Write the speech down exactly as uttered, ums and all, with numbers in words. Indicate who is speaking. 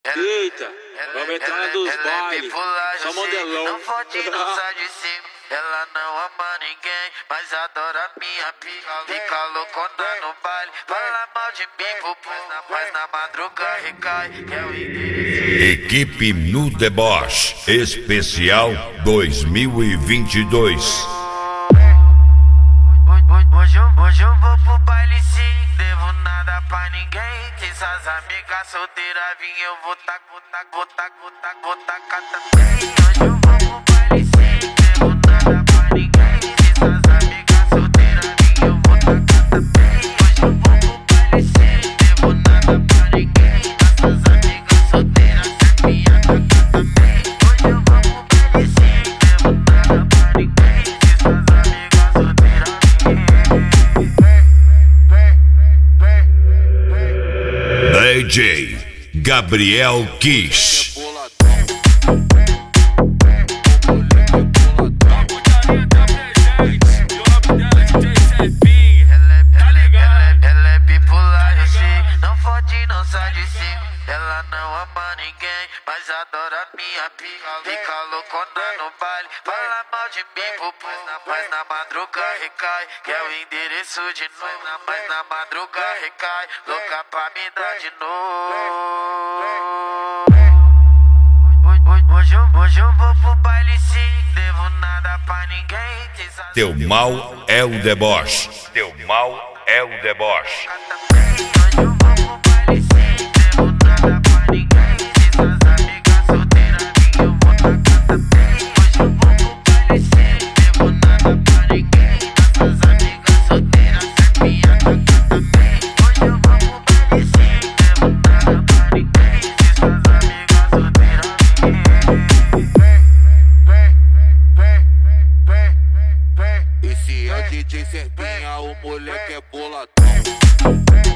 Speaker 1: Eita, vamos entrar na dos bailes, só modelão.
Speaker 2: Não fode, não sai de cima. Ela não ama ninguém, mas adora minha pica. Fica loucona no baile, fala mal de mim pro povo, mas na madruga recai. É o endereço.
Speaker 3: Equipe No Deboche Especial dois mil e vinte e dois.
Speaker 2: Hoje eu, hoje eu vou pro baile sim, devo nada pra ninguém. Que essas amigas solteiras vim, eu vou tac, vou tac, vou tac, vou tac, vou tacar também. Hoje eu vou pro baile sim, devo nada pra ninguém. Que essas amigas solteiras vim, eu vou tacar também. Hoje eu vou pro baile sim, devo nada pra ninguém. Essas amigas solteiras sempre atacar também. Hoje eu vou pro baile sim, devo nada pra ninguém. Que essas amigas solteiras
Speaker 3: D J Gabriel Kiss.
Speaker 2: Ela é bipolar, eu sei. Não fode, não sai de cima. Ela não ama ninguém, mas adora minha pica. Fica loucona no baile, fala mal de mim pro povo, mas na madruga recai. Quer o endereço de novo, mas na madruga recai. Louca pra me dar de novo. Hoje eu, hoje eu vou pro baile sim, devo nada pra ninguém.
Speaker 3: Teu mal é o deboche. Teu mal é o deboche.
Speaker 2: Hoje eu vou pro baile sim, devo nada pra ninguém. Essas amigas solteiras vim, eu vou tacar também. Hoje eu vou pro baile sim, devo nada pra ninguém. Essas amigas solteiras sempre atacar também. Hoje eu vou pro baile sim, devo nada pra ninguém. Essas amigas solteiras
Speaker 4: Esse é o D J Serpinha, o moleque é boladão.